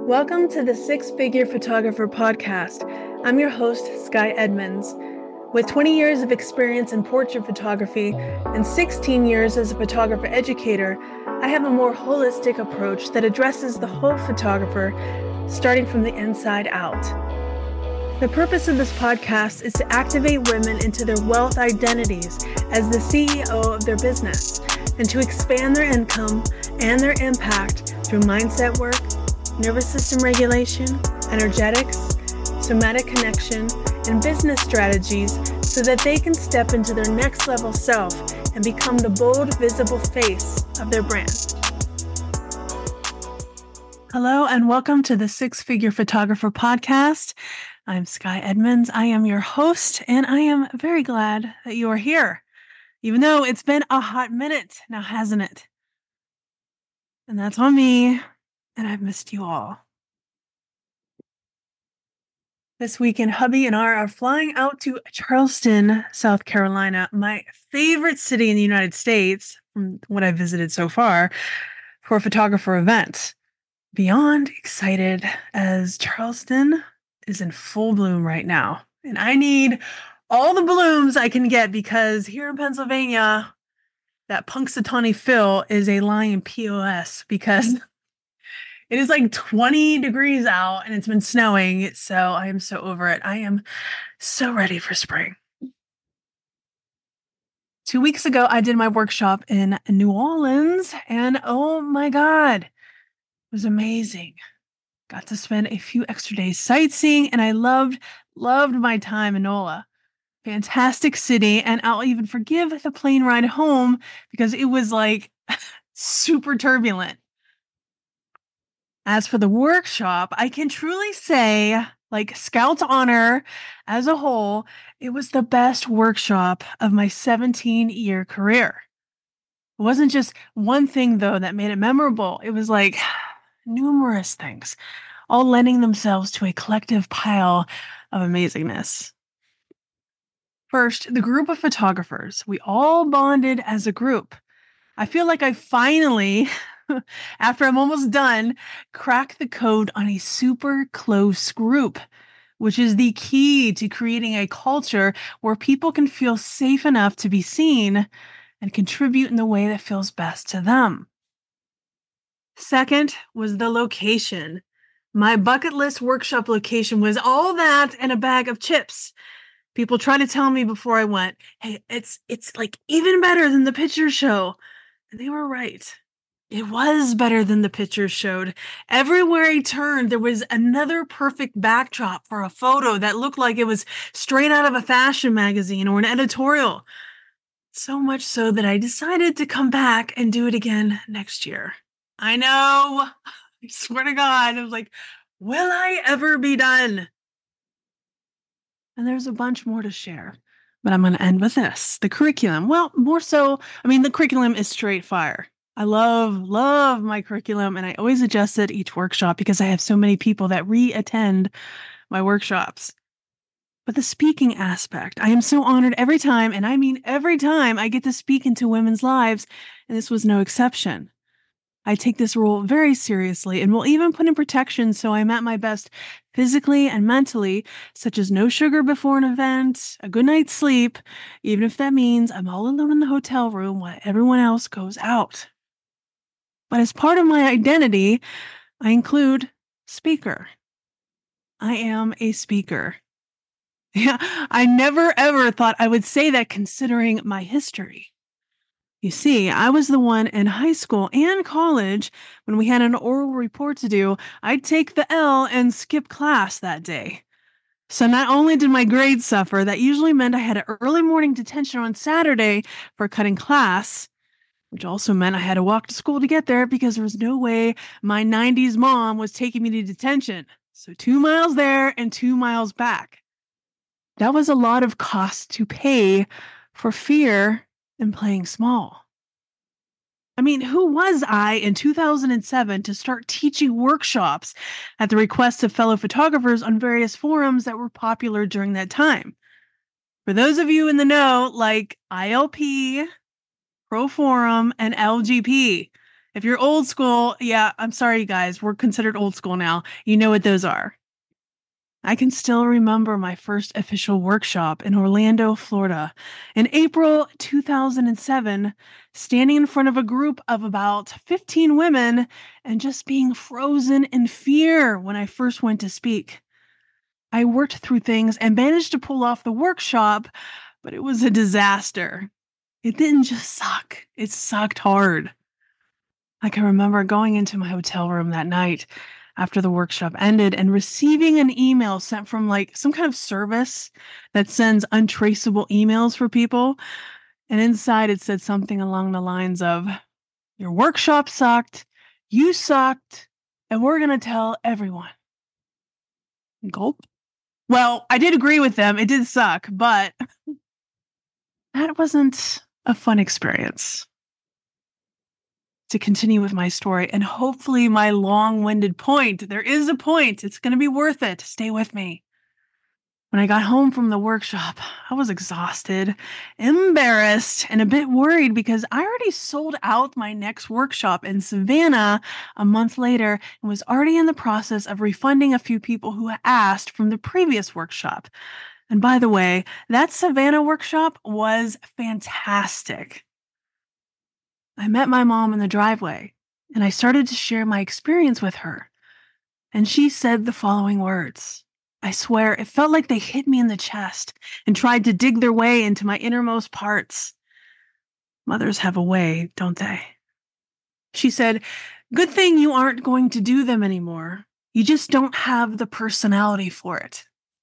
Welcome to the Six Figure Photographer Podcast. I'm your host, Sky Edmonds. With 20 years of experience in portrait photography and 16 years as a photographer educator, I have a more holistic approach that addresses the whole photographer, starting from the inside out. The purpose of this podcast is to activate women into their wealth identities as the CEO of their business and to expand their income and their impact through mindset work, nervous system regulation, energetics, somatic connection, and business strategies so that they can step into their next level self and become the bold, visible face of their brand. Hello, and welcome to the Six Figure Photographer Podcast. I'm Sky Edmonds. I am your host, and I am very glad that you are here, even though it's been a hot minute now, hasn't it? And that's on me, and I've missed you all. This weekend, hubby and I are flying out to Charleston, South Carolina, my favorite city in the United States, from what I've visited so far, for a photographer event. Beyond excited, as Charleston is in full bloom right now. And I need all the blooms I can get because here in Pennsylvania, that Punxsutawney Phil is a lying POS because it is like 20 degrees out and it's been snowing. So I am so over it. I am so ready for spring. 2 weeks ago, I did my workshop in New Orleans and oh my God, it was amazing. Got to spend a few extra days sightseeing and I loved my time in NOLA. Fantastic city. And I'll even forgive the plane ride home because it was like super turbulent. As for the workshop, I can truly say, like Scout's honor as a whole, it was the best workshop of my 17-year career. It wasn't just one thing, though, that made it memorable. It was like numerous things, all lending themselves to a collective pile of amazingness. First, the group of photographers. We all bonded as a group. I feel like I finally, after I'm almost done, cracked the code on a super close group, which is the key to creating a culture where people can feel safe enough to be seen and contribute in the way that feels best to them. Second was the location. My bucket list workshop location was all that and a bag of chips. People try to tell me before I went, hey, it's like even better than the pictures show. And they were right. It was better than the pictures showed. Everywhere I turned, there was another perfect backdrop for a photo that looked like it was straight out of a fashion magazine or an editorial. So much so that I decided to come back and do it again next year. I know. I swear to God. I was like, will I ever be done? And there's a bunch more to share, but I'm going to end with this. The curriculum. Well, more so, the curriculum is straight fire. I love my curriculum, and I always adjust it each workshop because I have so many people that re-attend my workshops. But the speaking aspect, I am so honored every time, and I mean every time I get to speak into women's lives, and this was no exception. I take this role very seriously and will even put in protection so I'm at my best physically and mentally, such as no sugar before an event, a good night's sleep, even if that means I'm all alone in the hotel room while everyone else goes out. But as part of my identity, I include speaker. I am a speaker. Yeah, I never ever thought I would say that considering my history. You see, I was the one in high school and college when we had an oral report to do. I'd take the L and skip class that day. So not only did my grades suffer, that usually meant I had an early morning detention on Saturday for cutting class, which also meant I had to walk to school to get there because there was no way my 90s mom was taking me to detention. So 2 miles there and 2 miles back. That was a lot of cost to pay for fear and playing small. Who was I in 2007 to start teaching workshops at the request of fellow photographers on various forums that were popular during that time? For those of you in the know, like ILP, Pro Forum, and LGP. If you're old school, yeah, I'm sorry, you guys. We're considered old school now. You know what those are. I can still remember my first official workshop in Orlando, Florida, in April 2007, standing in front of a group of about 15 women and just being frozen in fear when I first went to speak. I worked through things and managed to pull off the workshop, but it was a disaster. It didn't just suck, it sucked hard. I can remember going into my hotel room that night after the workshop ended and receiving an email sent from like some kind of service that sends untraceable emails for people. And inside it said something along the lines of, "Your workshop sucked, you sucked, and we're going to tell everyone." Gulp. Well, I did agree with them. It did suck, but that wasn't a fun experience. To continue with my story and hopefully my long-winded point. There is a point. It's going to be worth it. Stay with me. When I got home from the workshop, I was exhausted, embarrassed, and a bit worried because I already sold out my next workshop in Savannah a month later and was already in the process of refunding a few people who asked from the previous workshop. And by the way, that Savannah workshop was fantastic. I met my mom in the driveway, and I started to share my experience with her. And she said the following words. I swear, it felt like they hit me in the chest and tried to dig their way into my innermost parts. Mothers have a way, don't they? She said, "Good thing you aren't going to do them anymore. You just don't have the personality for it."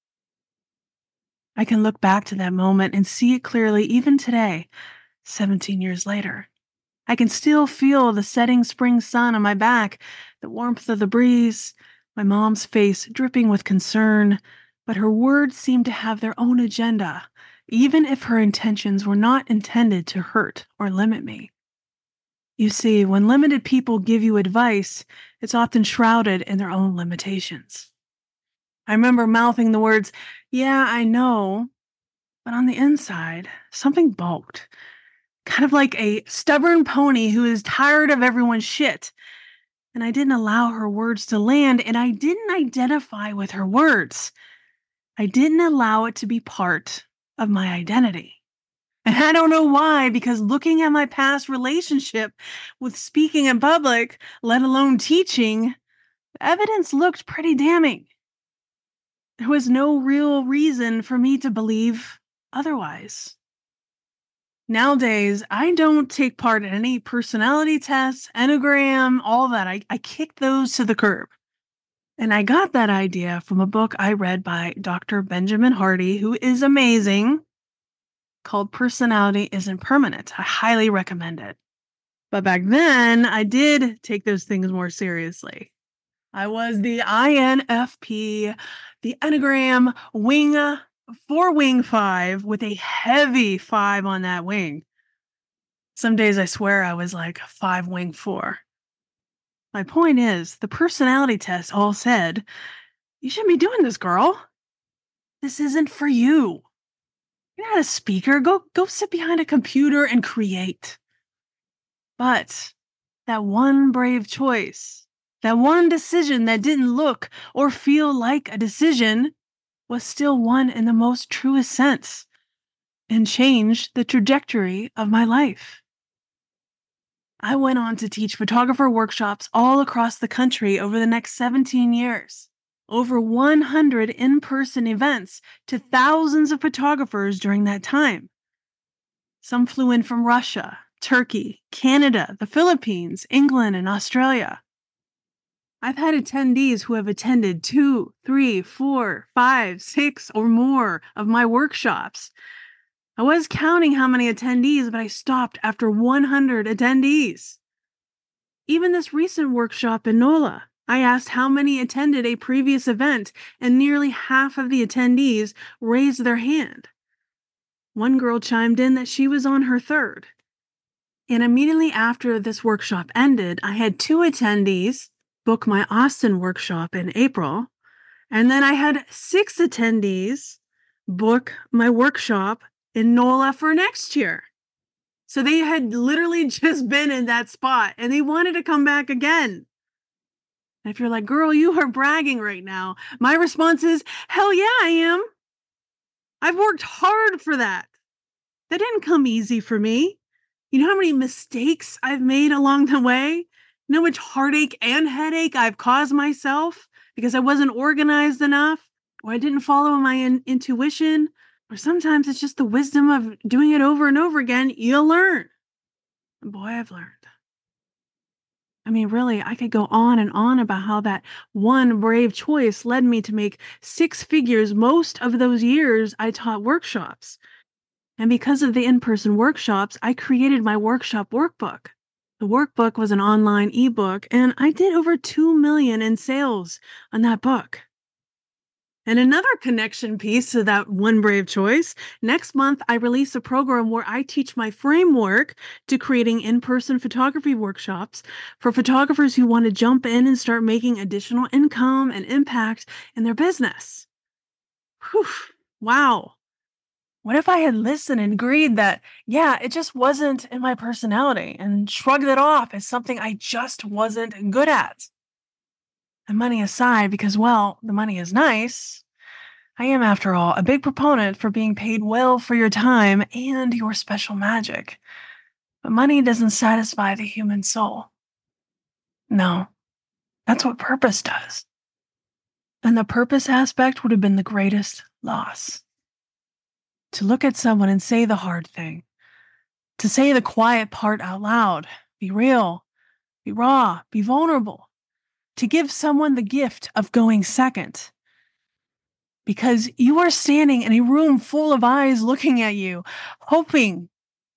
I can look back to that moment and see it clearly even today, 17 years later. I can still feel the setting spring sun on my back, the warmth of the breeze, my mom's face dripping with concern, but her words seemed to have their own agenda, even if her intentions were not intended to hurt or limit me. You see, when limited people give you advice, it's often shrouded in their own limitations. I remember mouthing the words, "Yeah, I know," but on the inside, something balked. Kind of like a stubborn pony who is tired of everyone's shit. And I didn't allow her words to land, and I didn't identify with her words. I didn't allow it to be part of my identity. And I don't know why, because looking at my past relationship with speaking in public, let alone teaching, the evidence looked pretty damning. There was no real reason for me to believe otherwise. Nowadays, I don't take part in any personality tests, Enneagram, all that. I kick those to the curb. And I got that idea from a book I read by Dr. Benjamin Hardy, who is amazing, called Personality Isn't Permanent. I highly recommend it. But back then, I did take those things more seriously. I was the INFP, the Enneagram wing 4-wing 5 with a heavy 5 on that wing. Some days I swear I was like 5-wing 4. My point is, the personality test all said, "You shouldn't be doing this, girl. This isn't for you. You're not a speaker. Go sit behind a computer and create." But that one brave choice, that one decision that didn't look or feel like a decision, was still one in the most truest sense and changed the trajectory of my life. I went on to teach photographer workshops all across the country over the next 17 years. Over 100 in-person events to thousands of photographers during that time. Some flew in from Russia, Turkey, Canada, the Philippines, England, and Australia. I've had attendees who have attended 2, 3, 4, 5, 6, or more of my workshops. I was counting how many attendees, but I stopped after 100 attendees. Even this recent workshop in NOLA, I asked how many attended a previous event, and nearly half of the attendees raised their hand. One girl chimed in that she was on her third. And immediately after this workshop ended, I had 2 attendees book my Austin workshop in April, and then I had 6 attendees book my workshop in NOLA for next year. So they had literally just been in that spot and they wanted to come back again. And if you're like, girl, you are bragging right now, my response is, hell yeah, I am. I've worked hard for that. That didn't come easy for me. You know how many mistakes I've made along the way? You know how much heartache and headache I've caused myself because I wasn't organized enough, or I didn't follow my intuition, or sometimes it's just the wisdom of doing it over and over again. You'll learn. And boy, I've learned. I mean, really, I could go on and on about how that one brave choice led me to make six figures most of those years I taught workshops. And because of the in-person workshops, I created my workshop workbook. The workbook was an online ebook, and I did over 2 million in sales on that book. And another connection piece to that one brave choice, next month, I release a program where I teach my framework to creating in-person photography workshops for photographers who want to jump in and start making additional income and impact in their business. Whew, wow. What if I had listened and agreed that, yeah, it just wasn't in my personality and shrugged it off as something I just wasn't good at? And money aside, because, well, the money is nice. I am, after all, a big proponent for being paid well for your time and your special magic. But money doesn't satisfy the human soul. No, that's what purpose does. And the purpose aspect would have been the greatest loss. To look at someone and say the hard thing, to say the quiet part out loud, be real, be raw, be vulnerable, to give someone the gift of going second. Because you are standing in a room full of eyes looking at you, hoping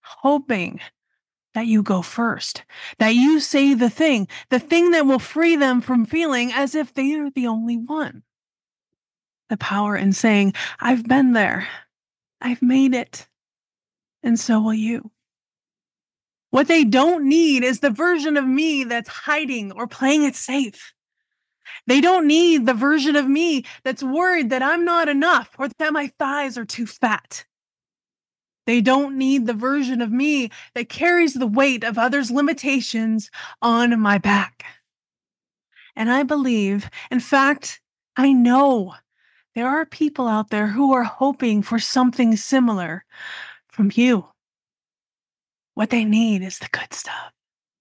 that you go first, that you say the thing that will free them from feeling as if they are the only one. The power in saying, I've been there, I've made it, and so will you. What they don't need is the version of me that's hiding or playing it safe. They don't need the version of me that's worried that I'm not enough or that my thighs are too fat. They don't need the version of me that carries the weight of others' limitations on my back. And I believe, in fact, I know there are people out there who are hoping for something similar from you. What they need is the good stuff.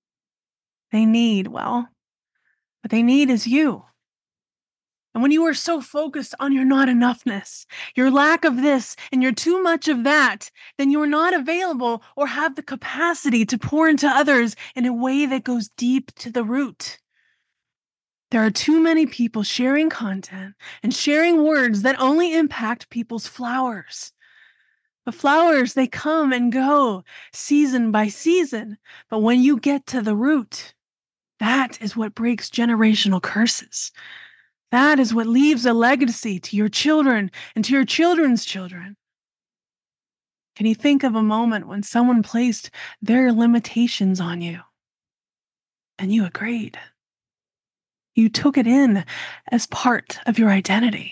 What they need is you. And when you are so focused on your not enoughness, your lack of this, and your too much of that, then you are not available or have the capacity to pour into others in a way that goes deep to the root. There are too many people sharing content and sharing words that only impact people's flowers. The flowers, they come and go season by season. But when you get to the root, that is what breaks generational curses. That is what leaves a legacy to your children and to your children's children. Can you think of a moment when someone placed their limitations on you and you agreed? You took it in as part of your identity.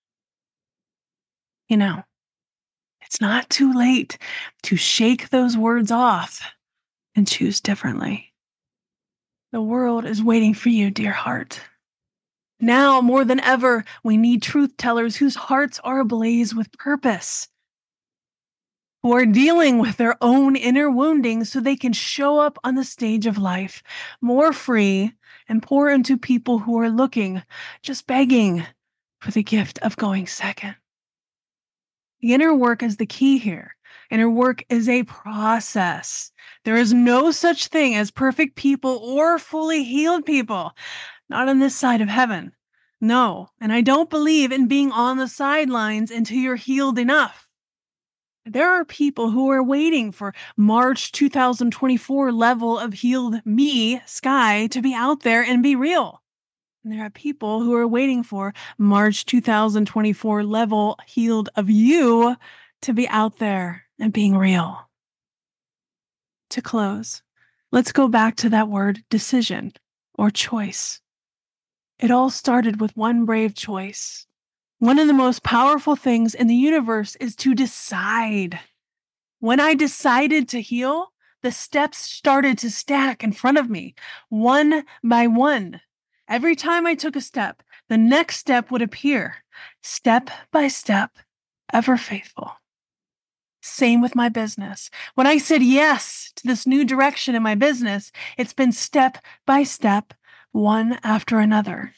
You know, it's not too late to shake those words off and choose differently. The world is waiting for you, dear heart. Now, more than ever, we need truth tellers whose hearts are ablaze with purpose, who are dealing with their own inner wounding so they can show up on the stage of life more free and pour into people who are looking, just begging for the gift of going second. The inner work is the key here. Inner work is a process. There is no such thing as perfect people or fully healed people. Not on this side of heaven. No, and I don't believe in being on the sidelines until you're healed enough. There are people who are waiting for March 2024 level of healed me, Sky, to be out there and be real. And there are people who are waiting for March 2024 level healed of you to be out there and being real. To close, let's go back to that word decision or choice. It all started with one brave choice. One of the most powerful things in the universe is to decide. When I decided to heal, The steps started to stack in front of me, one by one. Every time I took a step, the next step would appear, step by step, ever faithful. Same with my business. When I said yes to this new direction in my business, it's been step by step, one after another.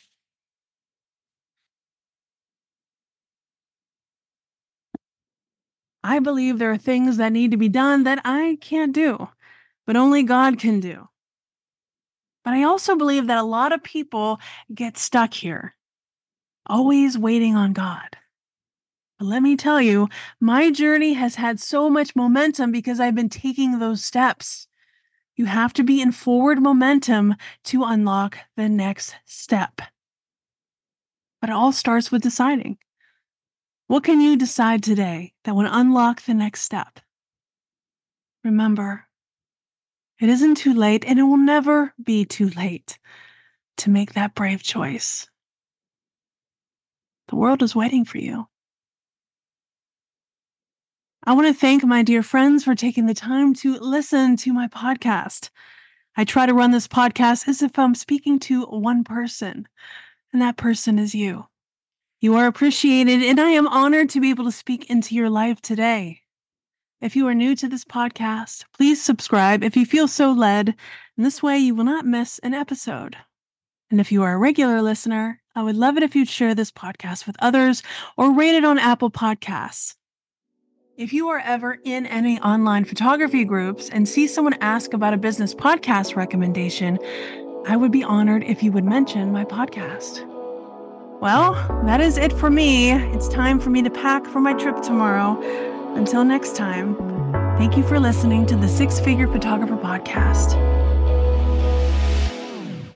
I believe there are things that need to be done that I can't do, but only God can do. But I also believe that a lot of people get stuck here, always waiting on God. But let me tell you, my journey has had so much momentum because I've been taking those steps. You have to be in forward momentum to unlock the next step. But it all starts with deciding. What can you decide today that will unlock the next step? Remember, it isn't too late, and it will never be too late to make that brave choice. The world is waiting for you. I want to thank my dear friends for taking the time to listen to my podcast. I try to run this podcast as if I'm speaking to one person, and that person is you. You are appreciated, and I am honored to be able to speak into your life today. If you are new to this podcast, please subscribe if you feel so led, and this way you will not miss an episode. And if you are a regular listener, I would love it if you'd share this podcast with others or rate it on Apple Podcasts. If you are ever in any online photography groups and see someone ask about a business podcast recommendation, I would be honored if you would mention my podcast. Well, that is it for me. It's time for me to pack for my trip tomorrow. Until next time, thank you for listening to the Six Figure Photographer Podcast.